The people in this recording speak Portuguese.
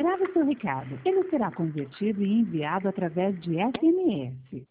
Grave seu recado. Ele será convertido e enviado através de SMS.